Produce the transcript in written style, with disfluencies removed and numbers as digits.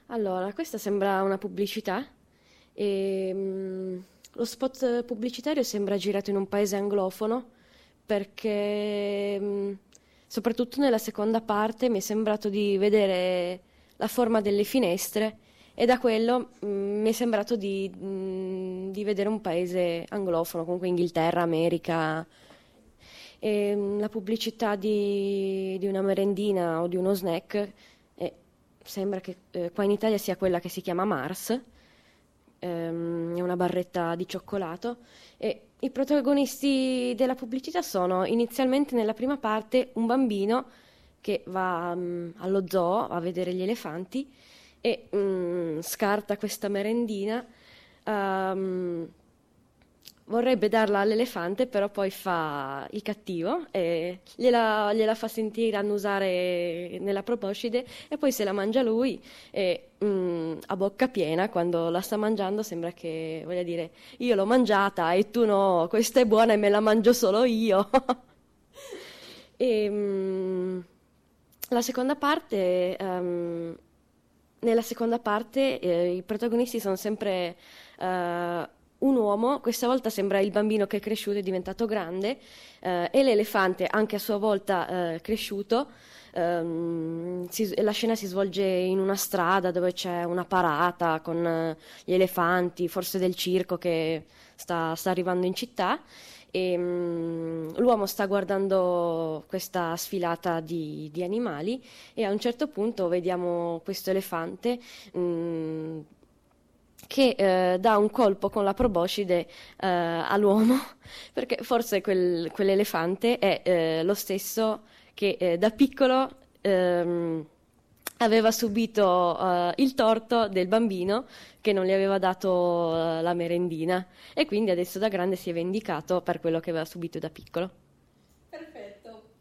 Allora, questa sembra una pubblicità e lo spot pubblicitario sembra girato in un paese anglofono perché soprattutto nella seconda parte mi è sembrato di vedere la forma delle finestre e da quello mi è sembrato di vedere un paese anglofono, comunque Inghilterra, America. E, la pubblicità di una merendina o di uno snack sembra che qua in Italia sia quella che si chiama Mars, è una barretta di cioccolato e i protagonisti della pubblicità sono inizialmente nella prima parte un bambino che va allo zoo a vedere gli elefanti e scarta questa merendina. ehm, Vorrebbe darla all'elefante, però poi fa il cattivo e gliela fa sentire annusare nella proboscide e poi se la mangia lui e a bocca piena, quando la sta mangiando, sembra che voglia dire io l'ho mangiata e tu no, questa è buona e me la mangio solo io. E, la seconda parte, nella seconda parte i protagonisti sono sempre un uomo, questa volta sembra il bambino che è cresciuto e diventato grande, e l'elefante anche a sua volta cresciuto. La scena si svolge in una strada dove c'è una parata con gli elefanti, forse del circo che sta arrivando in città e l'uomo sta guardando questa sfilata di animali e a un certo punto vediamo questo elefante che dà un colpo con la proboscide all'uomo perché forse quell'elefante è lo stesso che da piccolo aveva subito il torto del bambino che non gli aveva dato la merendina e quindi adesso da grande si è vendicato per quello che aveva subito da piccolo.